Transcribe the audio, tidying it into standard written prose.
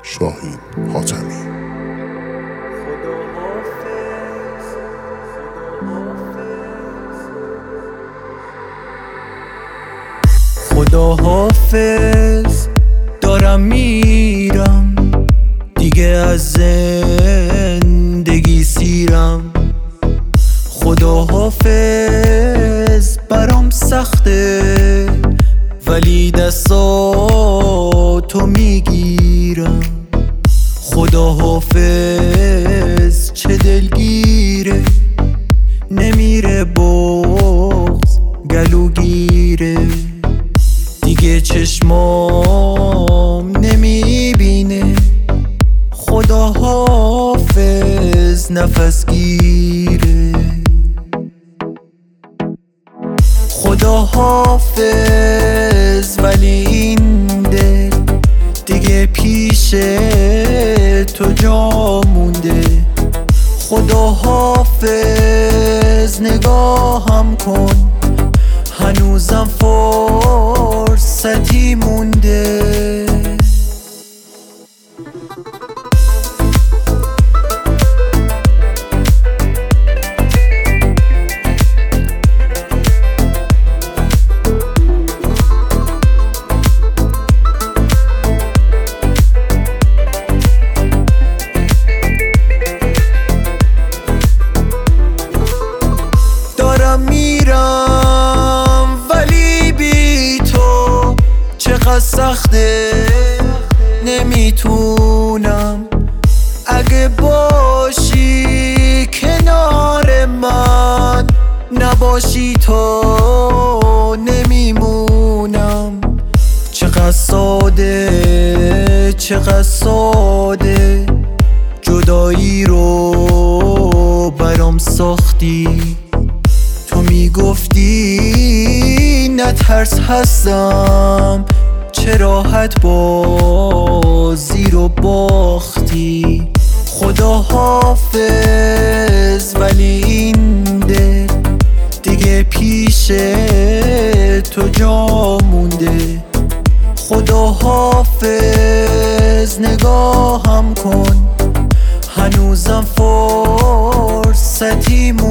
شاهین حاتمی. خدا حافظ، دارم میرم دیگه از زندگی سیرم. خدا حافظ، برام سخته ولی دستاتو میگیرم. خدا حافظ، چه دلگیره، نمیره بغض گلوگیره. دیگه چشمام نمیبینه. خدا حافظ، نفس گیره. خدا حافظ، ولی این دل دیگه پیش تو جا مونده. خدا حافظ، نگاهم کن، هنوزم فرصتی مونده. دارم میرم ولی بی تو چقدر سخته، نمیتونم. اگه باشی کنار من، نباشی تو نمیمونم. چقدر ساده، چقدر ساده، جدایی رو برام ساختی. تو میگفتی نترس هستم، چه راحت بازی رو باختی. خدا حافظ، ولی این دل دیگه پیش تو جا مونده. خدا حافظ، نگاهم کن، هنوزم فرصتی